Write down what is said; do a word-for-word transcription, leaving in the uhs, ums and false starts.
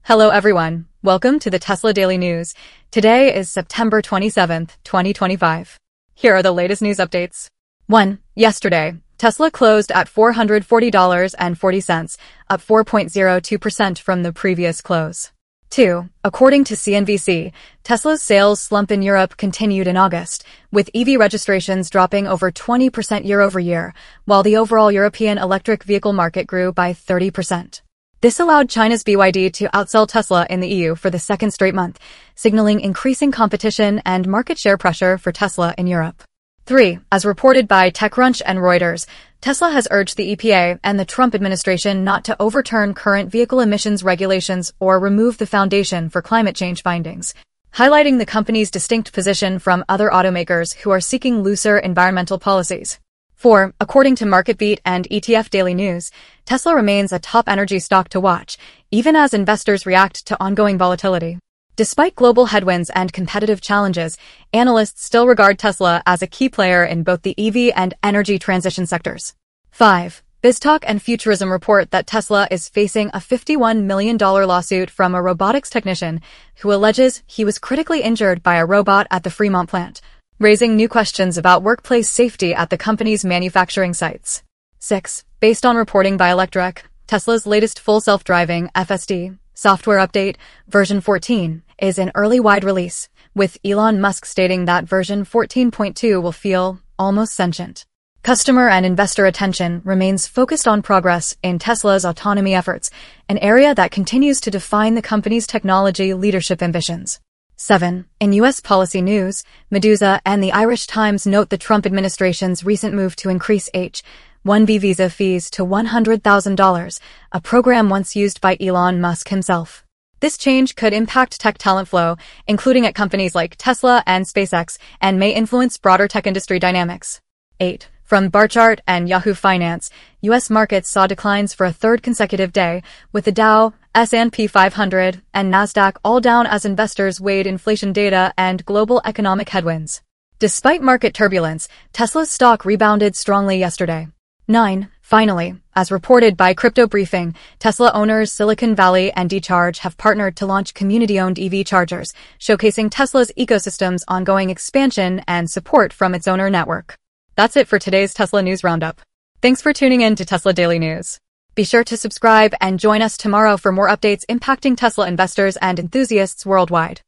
Hello everyone. Welcome to the Tesla Daily News. Today is September twenty-seventh, twenty twenty-five. Here are the latest news updates. one. Yesterday, Tesla closed at four hundred forty dollars and forty cents, up four point zero two percent from the previous close. two. According to C N B C, Tesla's sales slump in Europe continued in August, with E V registrations dropping over twenty percent year over year, while the overall European electric vehicle market grew by thirty percent. This allowed China's B Y D to outsell Tesla in the E U for the second straight month, signaling increasing competition and market share pressure for Tesla in Europe. three. As reported by TechCrunch and Reuters, Tesla has urged the E P A and the Trump administration not to overturn current vehicle emissions regulations or remove the foundation for climate change findings, highlighting the company's distinct position from other automakers who are seeking looser environmental policies. four. According to MarketBeat and E T F Daily News, Tesla remains a top energy stock to watch, even as investors react to ongoing volatility. Despite global headwinds and competitive challenges, analysts still regard Tesla as a key player in both the E V and energy transition sectors. five. BizTalk and Futurism report that Tesla is facing a fifty-one million dollars lawsuit from a robotics technician who alleges he was critically injured by a robot at the Fremont plant, raising new questions about workplace safety at the company's manufacturing sites. six. Based on reporting by Electrek, Tesla's latest full self-driving F S D software update, version fourteen, is in early wide release, with Elon Musk stating that version fourteen point two will feel almost sentient. Customer and investor attention remains focused on progress in Tesla's autonomy efforts, an area that continues to define the company's technology leadership ambitions. seven. In U S policy news, Medusa and the Irish Times note the Trump administration's recent move to increase H one B visa fees to one hundred thousand dollars, a program once used by Elon Musk himself. This change could impact tech talent flow, including at companies like Tesla and SpaceX, and may influence broader tech industry dynamics. eight. From Barchart and Yahoo Finance, U S markets saw declines for a third consecutive day, with the Dow, S and P five hundred, and Nasdaq all down as investors weighed inflation data and global economic headwinds. Despite market turbulence, Tesla's stock rebounded strongly yesterday. nine. Finally, as reported by Crypto Briefing, Tesla owners Silicon Valley and D-Charge have partnered to launch community-owned E V chargers, showcasing Tesla's ecosystem's ongoing expansion and support from its owner network. That's it for today's Tesla News Roundup. Thanks for tuning in to Tesla Daily News. Be sure to subscribe and join us tomorrow for more updates impacting Tesla investors and enthusiasts worldwide.